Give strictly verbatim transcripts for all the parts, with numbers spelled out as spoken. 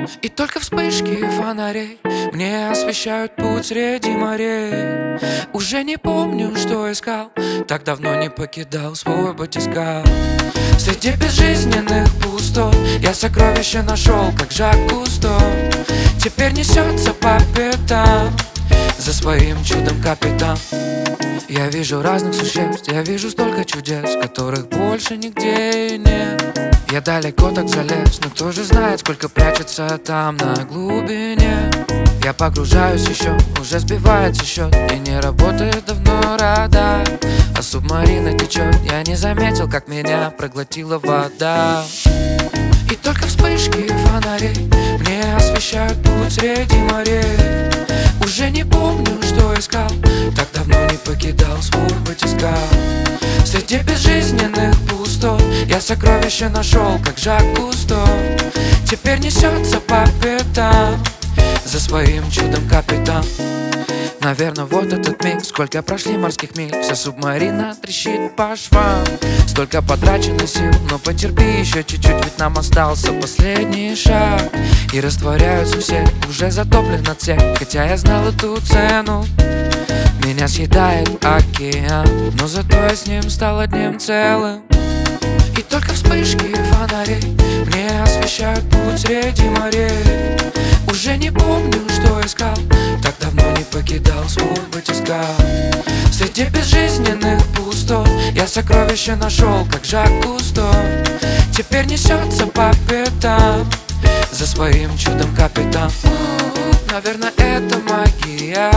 И только вспышки фонарей мне освещают путь среди морей. Уже не помню, что искал, так давно не покидал свой батискаф. Среди безжизненных пустот я сокровища нашел, как Жак Кусто. Теперь несется по пятам за своим чудом капитан. Я вижу разных существ, я вижу столько чудес, которых больше нигде нет. Я далеко так залез, но кто же знает, сколько прячется там на глубине. Я погружаюсь еще, уже сбивается счет, и не работает давно радар. А субмарина течет, я не заметил, как меня проглотила вода. И только вспышки фонарей мне освещают путь среди морей. Уже не помню, что искал, так давно не покидал свой батискаф. Среди безжизненных пустот я сокровища нашел, как Жак Кусто. Теперь несется по пятам за своим чудом капитан. Наверное, вот этот миг, сколько прошли морских миль, вся субмарина трещит по швам. Столько потрачено сил, но потерпи еще чуть-чуть, ведь нам остался последний шаг. И растворяются все, уже затоплена цель, хотя я знал эту цену. Меня съедает океан, но зато я с ним стал одним целым. И только вспышки фонарей мне освещают путь среди морей. Уже не помню, что искал, так давно не покидал свой батискаф. Среди безжизненных пустот я сокровища нашел, как Жак Кусто. Теперь несется по пятам за своим чудом капитан. Наверное, это магия.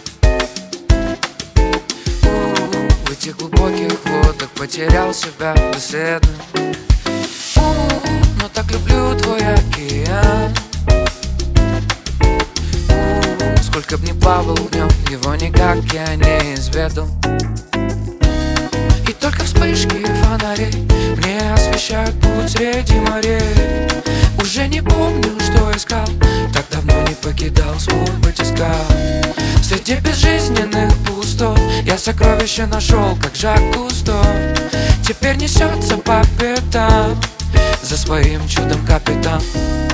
В этих глубоких водах потерял себя бесследно. Но так люблю твой океан. Сколько б ни плавал в нем, его никак я не изведал. И только вспышки фонарей мне освещают путь среди морей. Уже не помню, что искал, так давно не покидал свой батискаф. Среди безжизненных пустот я сокровища нашел, как Жак Кусто. Теперь несется по пятам за своим чудом капитан.